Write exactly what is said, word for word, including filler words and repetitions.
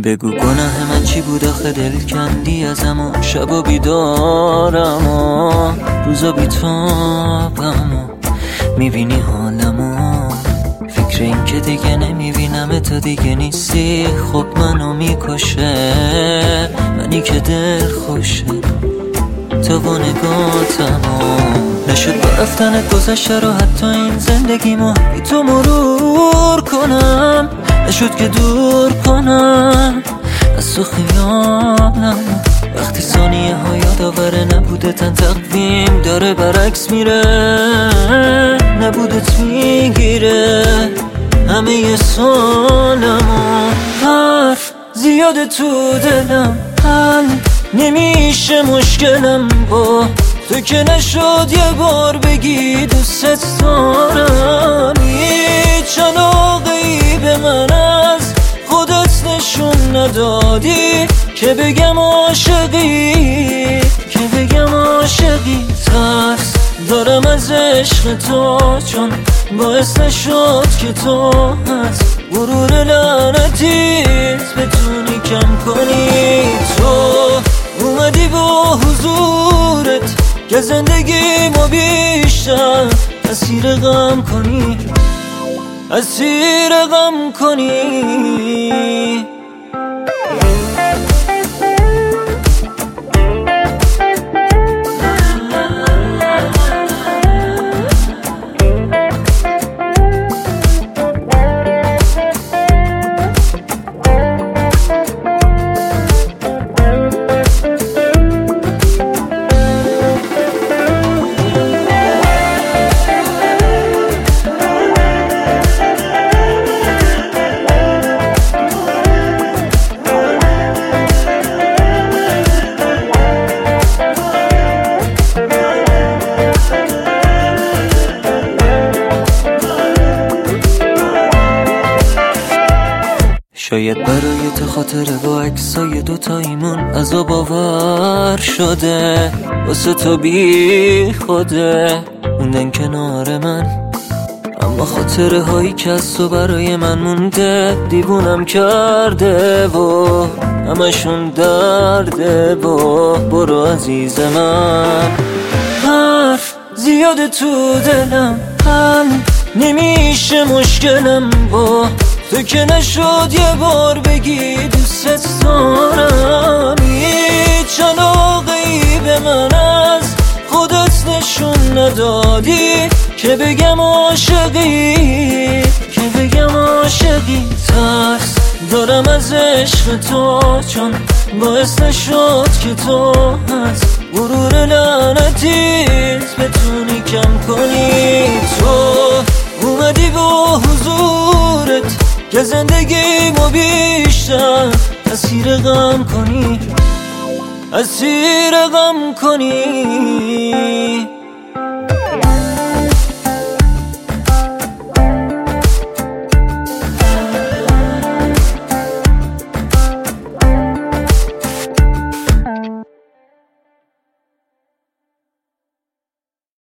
بگو گناه من چی بود آخه دل کندی ازم و شب و بیدارم و روزا بیتابم و میبینی حالمو، فکر این که دیگه نمیبینم تا دیگه نیستی خب منو میکشه، منی که دل خوشه تو با نگاتمو. نشد با رفتنت گذشته رو حتی این زندگیمو بی تو مرور کنم، نشد که دور کنم از تو خیالم. وقتی ثانیه ها یادآوره نبوده تن تقویم داره برعکس میره، نبودت میگیره همه ی سالمو. حرف زیاده تو دلم حل نمیشه مشکلم با تو که نشد یه بار بگی دوست دارم. هیچ علاقه‌ای به من از خودت نشون ندادی که بگم عاشقی، که بگم عاشقی. ترس دارم از عشق تو چون باعث نشد که تو از غرور لعنتیت بتونی کم کنی. تو اومدی با حضورت که زندگی ما بیشتر اسیر غم کنی، اسیر غم کنی. شاید برای تو خاطره با عکسای دوتاییمون عذاب آور شده، واسه تو بی خوده موندن کنار من، اما خاطره هایی که از تو برای من مونده دیوونم کرده و همشون درده و برو عزیز من. حرف زیاده تو دلم حل نمیشه مشکلم با تو که نشد یه بار بگی دوست دارم. هیچ علاقه‌ای به من از خودت نشون ندادی که بگم عاشقی، که بگم عاشقی. ترس دارم از عشق تو چون باعث نشد که تو از غرور لعنتیت بتونی کم کنی. تو اومدی با حضورت که زندگی ما بیشتر اسیر غم کنی، اسیر غم کنی.